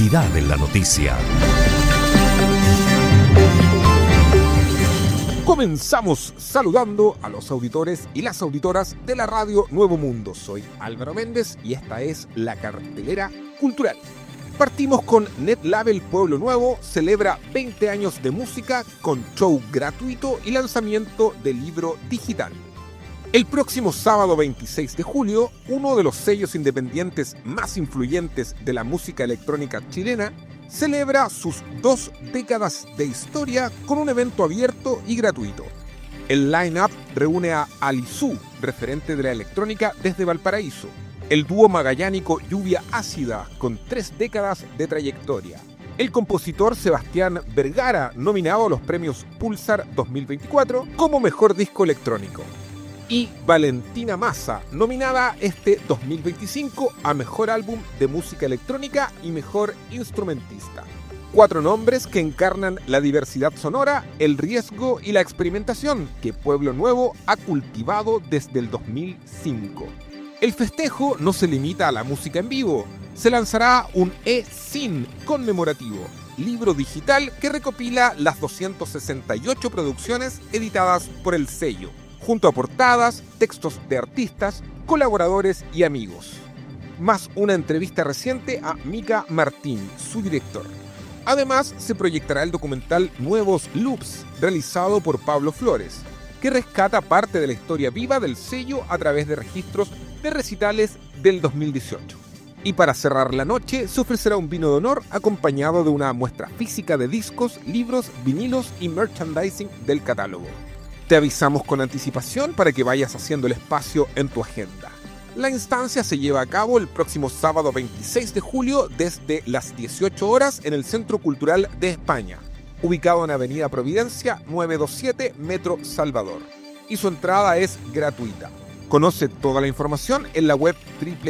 Actualidad en la noticia. Comenzamos saludando a los auditores y las auditoras de la radio Nuevo Mundo. Soy Álvaro Méndez y esta es la cartelera cultural. Partimos con NetLabel Pueblo Nuevo, celebra 20 años de música con show gratuito y lanzamiento de libro digital. El próximo sábado 26 de julio, uno de los sellos independientes más influyentes de la música electrónica chilena celebra sus 2 décadas de historia con un evento abierto y gratuito. El line-up reúne a Alizú, referente de la electrónica desde Valparaíso, el dúo magallánico Lluvia Ácida, con 3 décadas de trayectoria, el compositor Sebastián Vergara, nominado a los premios Pulsar 2024 como Mejor Disco Electrónico, y Valentina Massa, nominada este 2025 a Mejor Álbum de Música Electrónica y Mejor Instrumentista. 4 nombres que encarnan la diversidad sonora, el riesgo y la experimentación que Pueblo Nuevo ha cultivado desde el 2005. El festejo no se limita a la música en vivo. Se lanzará un e-zine conmemorativo, libro digital que recopila las 268 producciones editadas por el sello, junto a portadas, textos de artistas, colaboradores y amigos, más una entrevista reciente a Mika Martín, su director. Además, se proyectará el documental Nuevos Loops, realizado por Pablo Flores, que rescata parte de la historia viva del sello a través de registros de recitales del 2018. Y para cerrar la noche, se ofrecerá un vino de honor acompañado de una muestra física de discos, libros, vinilos y merchandising del catálogo. Te avisamos con anticipación para que vayas haciendo el espacio en tu agenda. La instancia se lleva a cabo el próximo sábado 26 de julio desde las 18 horas en el Centro Cultural de España, ubicado en Avenida Providencia 927 Metro Salvador. Y su entrada es gratuita. Conoce toda la información en la web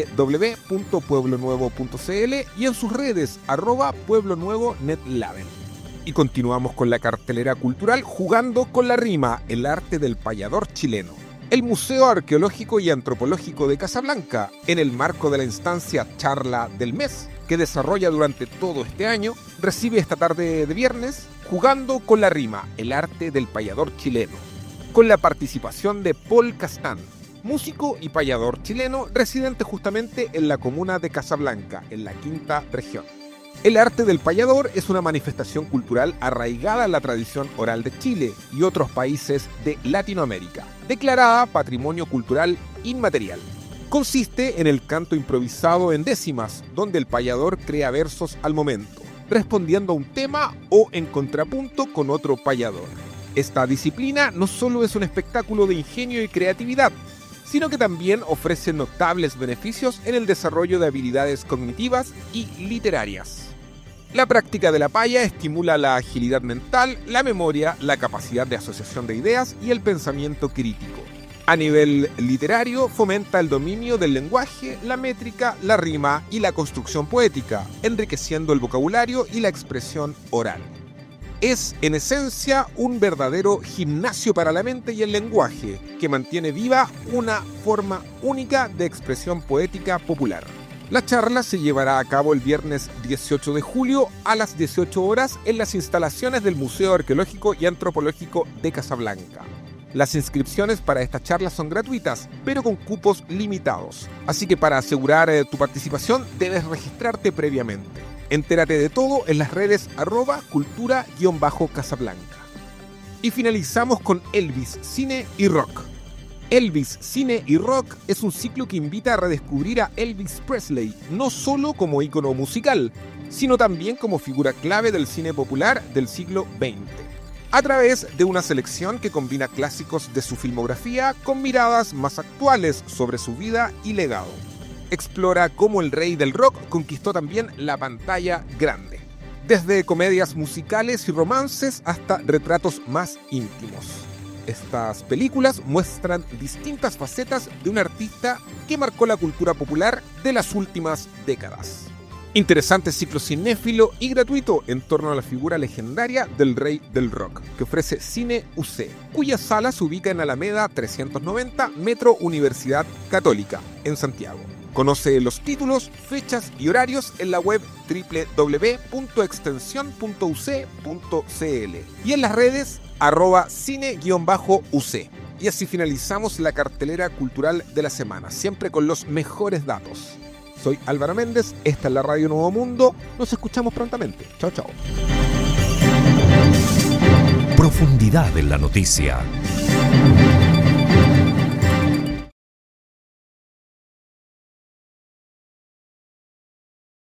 www.pueblonuevo.cl y en sus redes @pueblonuevo.netlabel. Y continuamos con la cartelera cultural jugando con la rima, el arte del payador chileno. El Museo Arqueológico y Antropológico de Casablanca, en el marco de la instancia Charla del Mes, que desarrolla durante todo este año, recibe esta tarde de viernes Jugando con la rima, el arte del payador chileno, con la participación de Paul Castán, músico y payador chileno residente justamente en la comuna de Casablanca, en la quinta región. El arte del payador es una manifestación cultural arraigada en la tradición oral de Chile y otros países de Latinoamérica, declarada Patrimonio Cultural Inmaterial. Consiste en el canto improvisado en décimas, donde el payador crea versos al momento, respondiendo a un tema o en contrapunto con otro payador. Esta disciplina no solo es un espectáculo de ingenio y creatividad, sino que también ofrece notables beneficios en el desarrollo de habilidades cognitivas y literarias. La práctica de la paya estimula la agilidad mental, la memoria, la capacidad de asociación de ideas y el pensamiento crítico. A nivel literario, fomenta el dominio del lenguaje, la métrica, la rima y la construcción poética, enriqueciendo el vocabulario y la expresión oral. Es, en esencia, un verdadero gimnasio para la mente y el lenguaje, que mantiene viva una forma única de expresión poética popular. La charla se llevará a cabo el viernes 18 de julio a las 18 horas en las instalaciones del Museo Arqueológico y Antropológico de Casablanca. Las inscripciones para esta charla son gratuitas, pero con cupos limitados, así que para asegurar tu participación debes registrarte previamente. Entérate de todo en las redes @cultura_casablanca. Y finalizamos con Elvis, Cine y Rock. Elvis, Cine y Rock es un ciclo que invita a redescubrir a Elvis Presley, no solo como ícono musical, sino también como figura clave del cine popular del siglo XX, a través de una selección que combina clásicos de su filmografía con miradas más actuales sobre su vida y legado. Explora cómo el rey del rock conquistó también la pantalla grande, desde comedias musicales y romances hasta retratos más íntimos. Estas películas muestran distintas facetas de un artista que marcó la cultura popular de las últimas décadas. Interesante ciclo cinéfilo y gratuito en torno a la figura legendaria del rey del rock, que ofrece Cine UC, cuya sala se ubica en Alameda 390, Metro Universidad Católica, en Santiago. Conoce los títulos, fechas y horarios en la web www.extensión.uc.cl y en las redes @cine_uc. Y así finalizamos la cartelera cultural de la semana, siempre con los mejores datos. Soy Álvaro Méndez, esta es la Radio Nuevo Mundo, nos escuchamos prontamente. Chao, chao. Profundidad en la noticia.